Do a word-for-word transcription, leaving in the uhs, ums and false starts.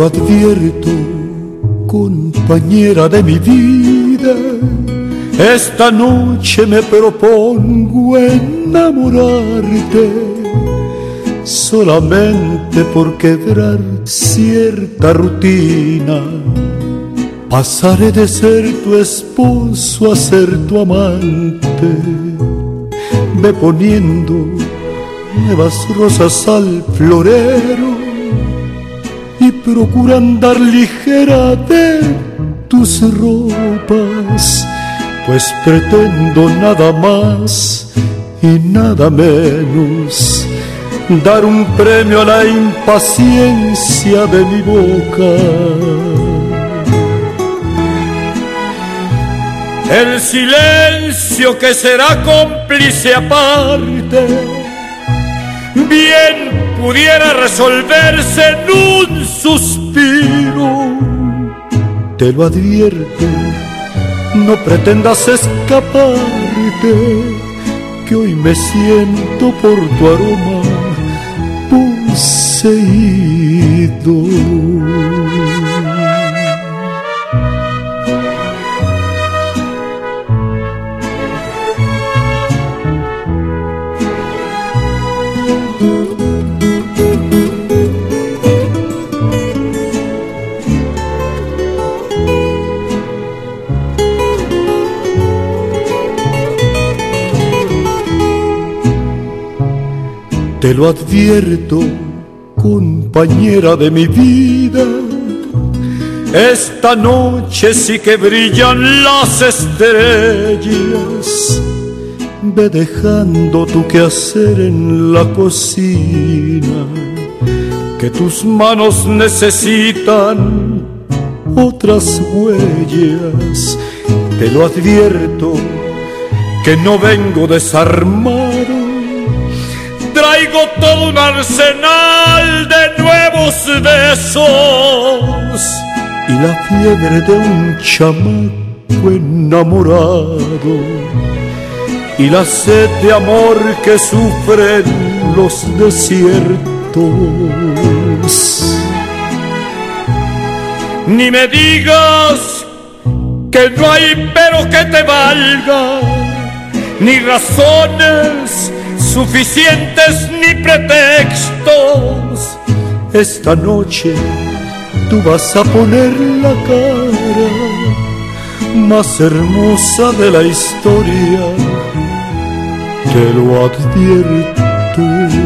lo advierto, compañera de mi vida, esta noche me propongo enamorarte, solamente por quebrar cierta rutina. Pasaré de ser tu esposo a ser tu amante, ve poniendo nuevas rosas al florero y procura andar ligera de tus ropas, pues pretendo nada más y nada menos dar un premio a la impaciencia de mi boca. El silencio que será cómplice aparte bien pudiera resolverse en un suspiro. Te lo advierto, no pretendas escaparte, que hoy me siento por tu aroma poseído. Te lo advierto, compañera de mi vida, esta noche sí que brillan las estrellas. Ve dejando tu quehacer en la cocina, que tus manos necesitan otras huellas. Te lo advierto, que no vengo desarmado, traigo todo un arsenal de nuevos besos y la fiebre de un chamaco enamorado y la sed de amor que sufren los desiertos. Ni me digas que no hay pero que te valga, ni razones suficientes ni pretextos. Esta noche tú vas a poner la cara más hermosa de la historia, te lo advierto.